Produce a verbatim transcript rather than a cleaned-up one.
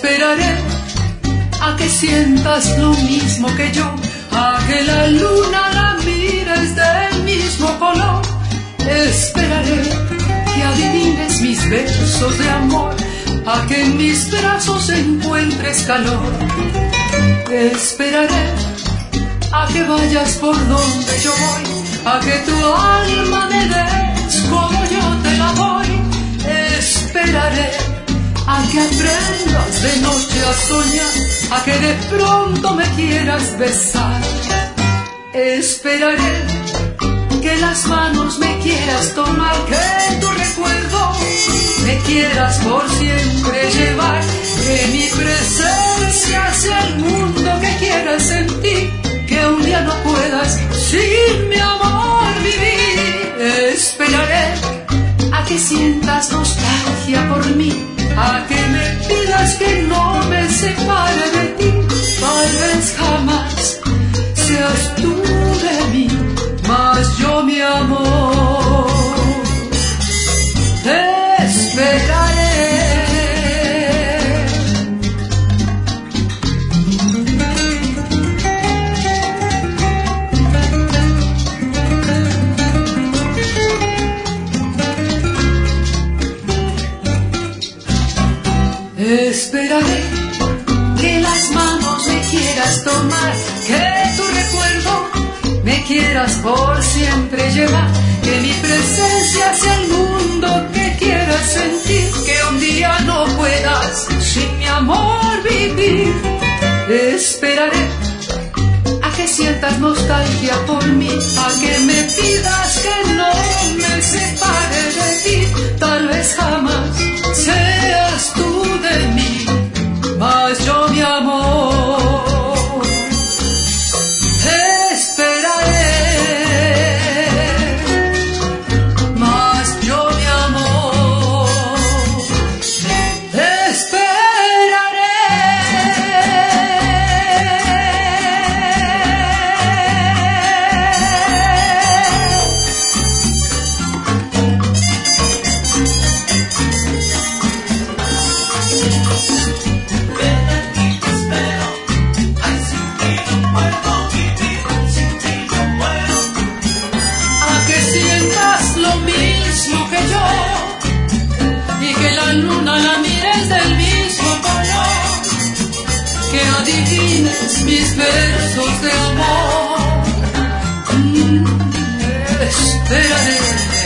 Esperaré a que sientas lo mismo que yo, a que la luna la mires del mismo color. Esperaré que adivines mis versos de amor, a que en mis brazos encuentres calor. Esperaré a que vayas por donde yo voy, a que tu alma me des como yo te la doy. Esperaré a que aprendas de noche a soñar, a que de pronto me quieras besar. Esperaré que las manos me quieras tomar, que tu recuerdo me quieras por siempre llevar, que mi presencia sea el mundo que quieras sentir, que un día no puedas sin mi amor vivir. Esperaré a que sientas nostalgia por mí, a que me pidas que no me separe de ti. Tal vez jamás seas tú de mí, mas yo mi amor te esperaré. Esperaré que las manos me quieras tomar, que tu recuerdo me quieras por siempre llevar, que mi presencia sea el mundo que quieras sentir, que un día no puedas sin mi amor vivir. Esperaré a que sientas nostalgia por mí, a que me pidas que no me separe de ti. Tal vez jamás seas tú de mí, mas yo mi amor te esperaré, mas yo mi amor te esperaré. Luna la mires del mismo color, que adivines mis versos de amor. Mm, esperaré